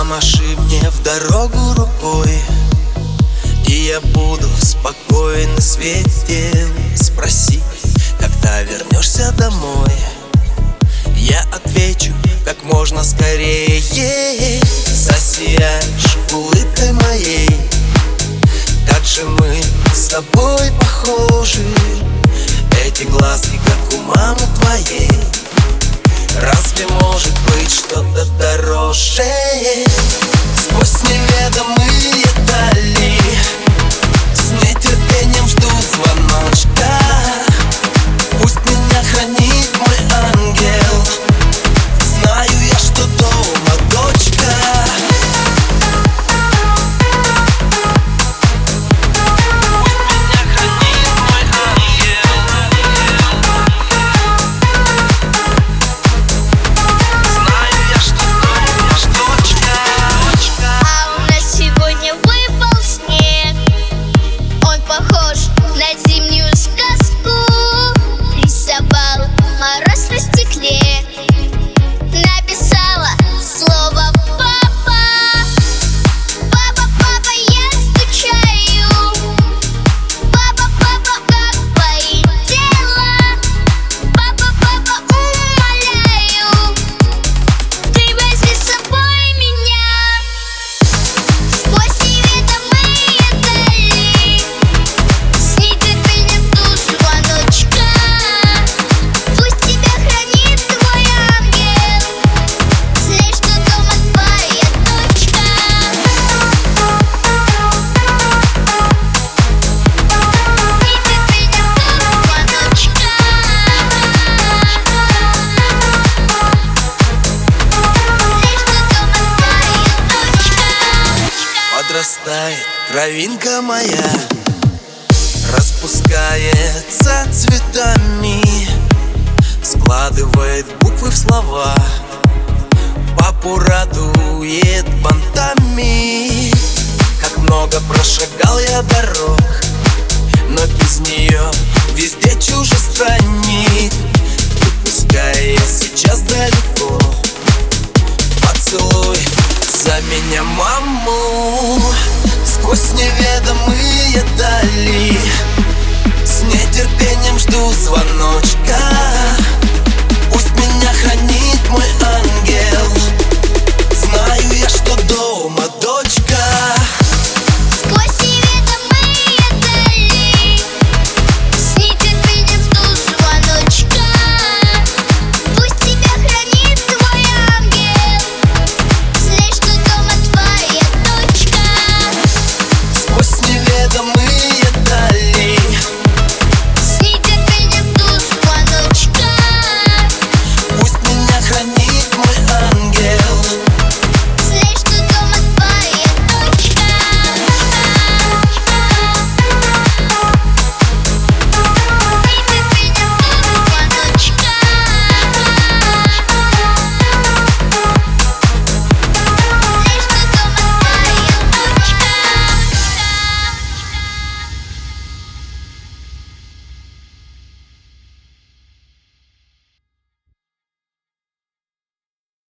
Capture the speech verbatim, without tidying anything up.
Помаши мне в дорогу рукой, и я буду спокоен на свете. Спроси, когда вернешься домой, я отвечу как можно скорее. Засияешь улыбкой моей, как же мы с тобой похожи. Эти глазки, как у мамы твоей. Разве может быть что-то дороже? Сквозь неведомые дали с нетерпением жду звоночка. Пусть меня хранит мой ангел, знаю я, что дома дочка. Подрастает травинка моя, распускается цветами, складывает буквы в слова, папу радует бантами. Как много прошагал я дорог, но без нее везде чужестранник. И пускай я сейчас далеко, поцелуй за меня маму.